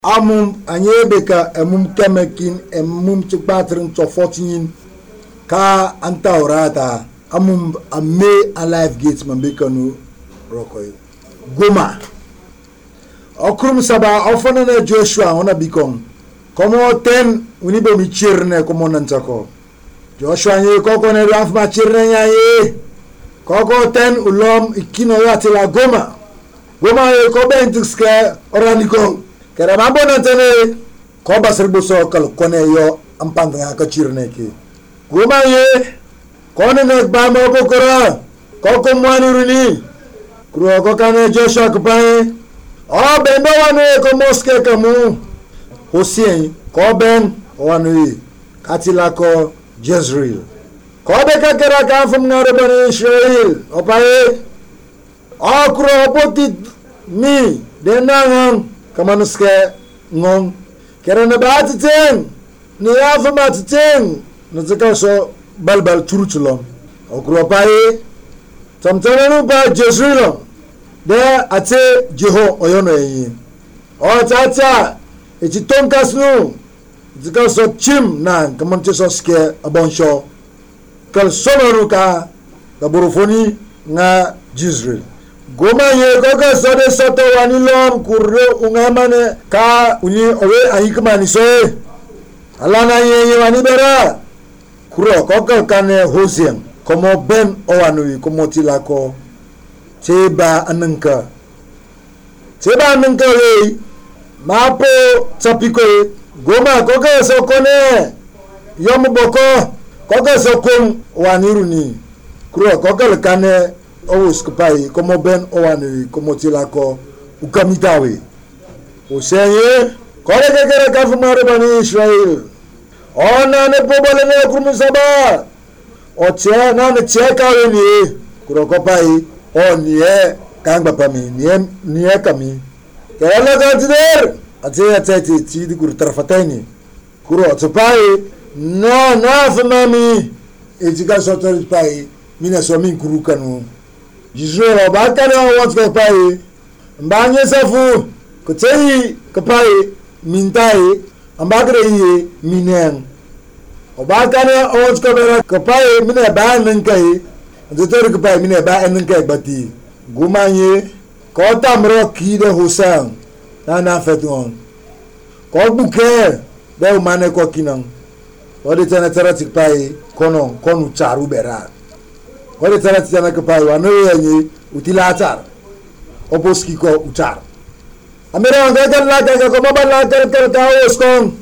Amum anyebeka emum kemekin emum chikpatrin to 14 ka antaurata amum ame alive gates mambekanu rokoy goma okrum saba ofana na Joshua ona bikon komo ten unibe mi chirne komo nanchako Joshua ye koko ne raf ma chirne ye koko ten ulom ikino yatila goma ye ko bentske oraniko kera mambo nantene ko basirbu so kal kone yo ampanga ka chirne ki goma ye kone ne ba mo ko kora ko ko mwani runi kro ko kane Joshua kupai o bendo wanu ko moske kamu hosien ko ben wanu katila ko Jezreel ko be ka kera ka fum ngare bani Israel opae o kro potit mi denangan kamanuske ngong kerana batiteng ni afa matiteng nazaka so balbal churuchulom okro pae tamtananu ba Jezreel de ate jeho oyono yi o tata etiton kasnu zika so chim na kamanche so ske abonsho kal sonoruka da borofoni nga Jezreel goma ye goga sode soto wanilom kurre ungamane ka uni owe ahikmani soe alana ye wanibera kuro koka kane hosien komo ben owanui komo tilako teba ananka we mapo tapiko goma koga sokone yomuboko koga sokum waniruni kuro koka kane owus kupai komo ben owanu komo tilako ukamitawe osenye kore kekere kafumare bani Israel ona ne pobole ne kumusaba oche na ne cheka weni kurokopai onie kangba pami nie kami kele kantider ate ti kur tarfataini kuro tsupai na fumami etika sotori pai mina somin kurukanu Jizro bakane wants to pay mbanye safu kutei kapai mintai ambagre yi minen obakane wants to bera kapai mine ba nankai ndotor kapai mine ba nankai bati gumanye ko tamro kide hosan na feton ko buke be umane ko kinan odi tena teratik pai konu charu bera wale tarati jana kapai wano yenye utilatar oposki ko utar amira ngagan la ka ko mabala kar kaos kon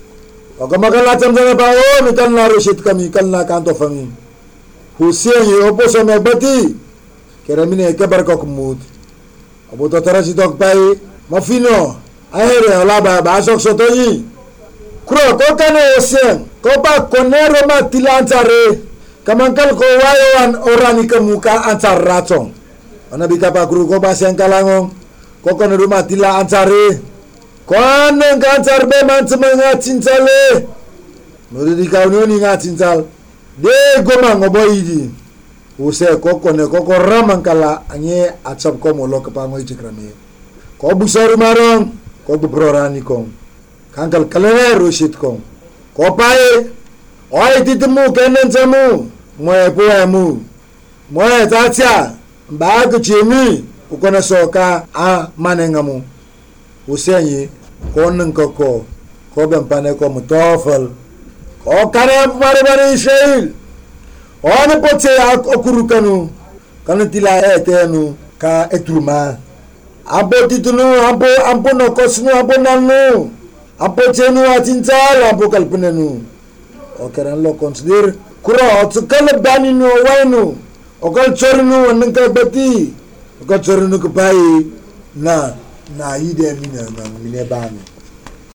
o ko magala tamjana pa o mitan na rushit kami kalna kanto fangi husien ye oposo me bati keramine kabar ko kumut aboto tarati dok pai mafino ahere olaba ba sok sotoyi kro ko kane husien ko ba konero matilantare kamankal ko wayan orani kemuka antar ratong ana bikapa kru ko basang kalangong ko kono rumah tila antare kono kancar be mantmenga cincale modi dikauni ni nga cincal de goma ngoboidi use ko kono ko ramang kala anye acap ko molo kepango ikrami ko busaru marong ko bubrorani kong kankal kalene rushit kong ko pae oi ditemu kenen jamu moe poemu moe tatia mbagu chimi ukona soka a manengamu usenyi konen koko ko bempane ko mutofal ko kare bare Israel one poche okurukanu kanitila etenu ka etruma abo titunu abo no kosnu abo nanu abo chenu atinjal abo kalpunenu o karan lo consider kuro tsukal bani no wainu okal chornu nangka bati okal chornu kupai na ide mina bani